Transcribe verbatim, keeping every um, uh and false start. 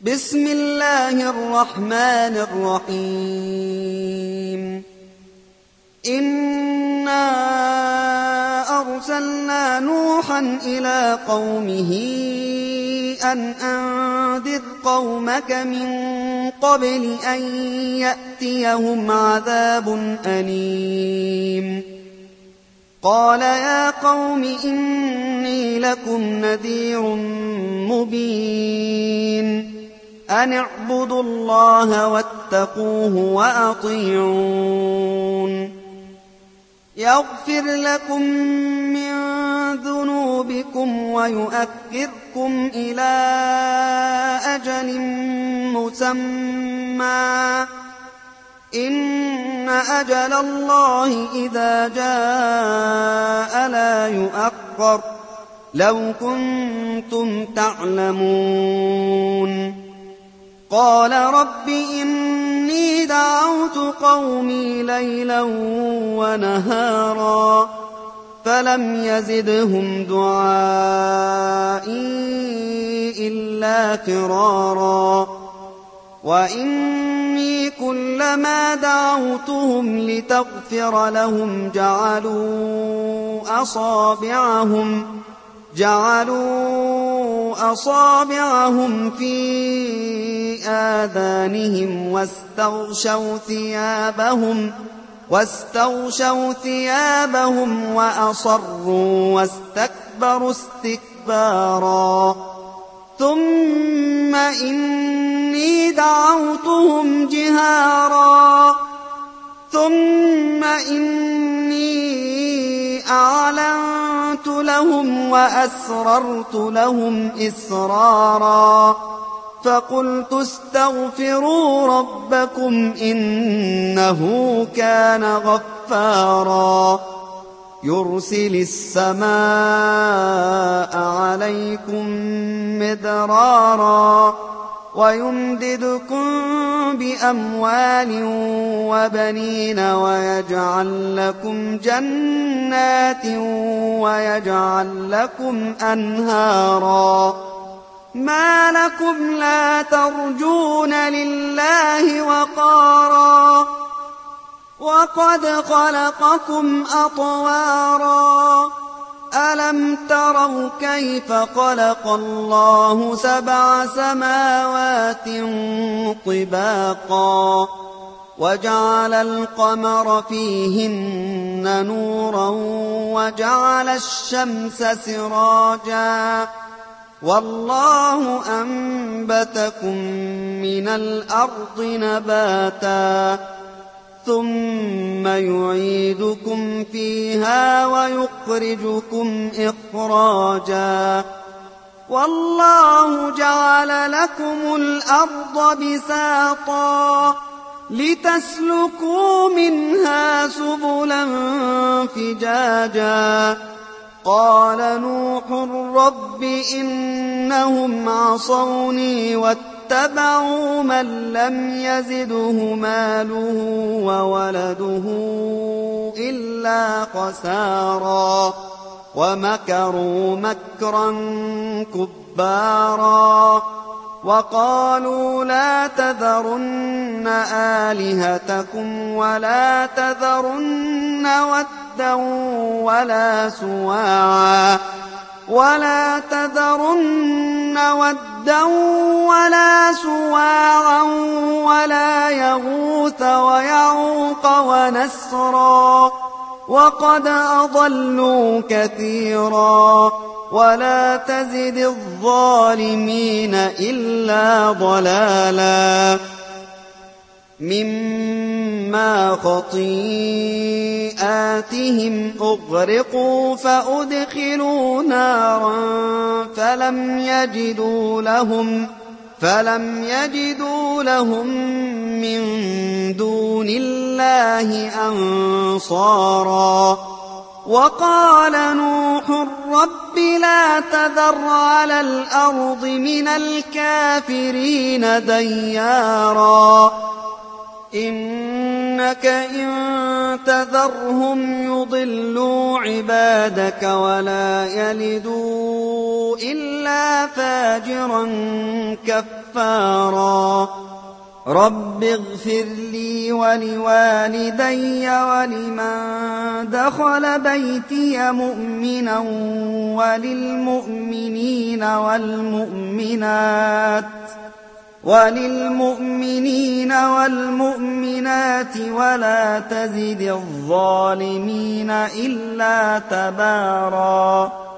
بسم الله الرحمن الرحيم إنا أرسلنا نوحا إلى قومه أن أنذر قومك من قبل أن يأتيهم عذاب أليم قال يا قوم إني لكم نذير مبين أن اعبدوا الله واتقوه وأطيعون يغفر لكم من ذنوبكم ويؤخركم إلى أجل مسمى إن أجل الله إذا جاء لا يؤخر لو كنتم تعلمون قال رب إني دعوت قومي ليلا ونهارا فلم يزدهم دعائي إلا فرارا وإني كلما دعوتهم لتغفر لهم جعلوا أصابعهم جعلوا أصابعهم في آذانهم واستغشوا ثيابهم واستغشوا ثيابهم وأصروا واستكبروا استكبارا ثم إني دعوتهم جهارا ثم إني أعلنت لهم وأسررت لهم إسرارا فقلت استغفروا ربكم إنه كان غفارا يرسل السماء عليكم مدرارا ويمددكم بأموال وبنين ويجعل لكم جنات ويجعل لكم أنهارا ما لكم لا ترجون لله وقارا وقد خلقكم أطوارا ألم تروا كيف خلق الله سبع سماوات طباقا وجعل القمر فيهن نورا وجعل الشمس سراجا والله أنبتكم من الأرض نباتا ثم يعيدكم فيها ويخرجكم إخراجا والله جعل لكم الأرض بساطا لتسلكوا منها سبلا فجاجا قال نوح رب إنهم عصوني واتبعوا من لم يزده ماله وولده إلا خسارا ومكروا مكرا كبارا وقالوا لا تذرن آلهتكم ولا تذرن ودا ولا سواعا ولا تذرن ودا ولا سواعا ولا يغوث ويعوق ونسرا وقد أضلوا كثيرا ولا تزد الظالمين إلا ضلالا مما خطيئاتهم أغرقوا فأدخلوا نارا فلم يجدوا لهم فلم يجدوا لهم من دون الله أنصارا وقال نوح رب لا تذر على الأرض من الكافرين ديارا إنك إن تذرهم يضلوا عبادك ولا يلدوا إلا فاجرا كفارا رب اغفر لي ولوالدي ولمن دخل بيتي مؤمنا وللمؤمنين والمؤمنات وللمؤمنين والمؤمنات ولا تزد الظالمين إلا تباراً